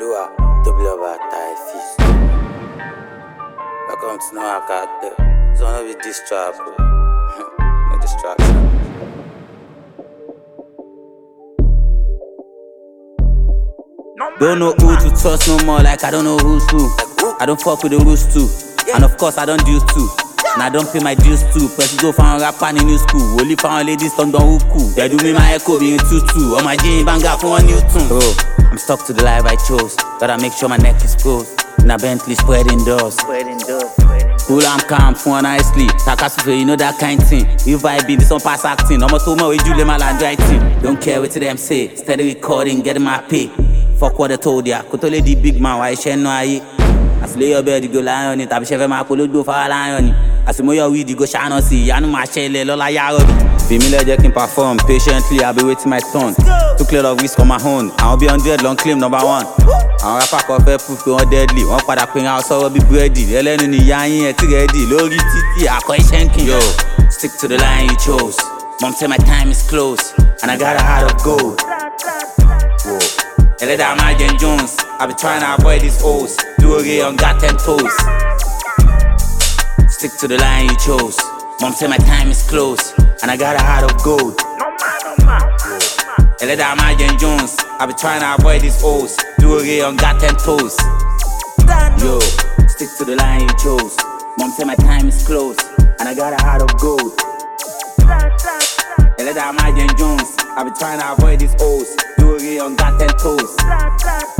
Lua, double over tie fist. Welcome to No Academy. It's one of the distrap. No distraction. Don't know who to trust no more, like I don't know who's who. I don't fuck with the rules too. And of course I don't do too. And I don't pay my dues too. Person go find rapper in new school. Only found ladies on the hook. They do me my echo being tutu. On my jean banger for 1 new tune. Bro, I'm stuck to the life I chose. Gotta make sure my neck is closed. In a Bentley spreading doors. Cool and calm, fun nicely. Takasufe, you know that kind thing. If I be this on pass acting, I'm a to my way, Julie Malandrighting. Don't care what them say. Steady recording, getting my pay. Fuck what I told ya. Kotole the big man, why she no aye. As lay your bed, you go lie on it. I be chevy my polo do for a lie on it. As you your weed, you go shine on see. I know my shell, lola yarobi. Female they can perform patiently. I'll be waiting my turn. Too clear of risk on my own. I'll be 100 long claim number 1. I'll rap up a proof on deadly. One for that queen house, I'll be ready. Ellen in the yang, ready. Lori titi, I call shanking. Yo, stick to the line you chose. Mom say my time is close, and I got a heart of gold. Whoa. Let down my Jen Jones. I be trying to avoid these O's. Do a on got 10 toes. Stick to the line you chose. Mom say my time is close, and I got a heart of gold. Let down my Jen Jones. I be trying to avoid these O's. Do a on got 10 toes. Yo, stick to the line you chose. Mom say my time is close, and I got a heart of gold. Let down my Jen Jones. I be trying to avoid these O's. Do a on got 10 toes.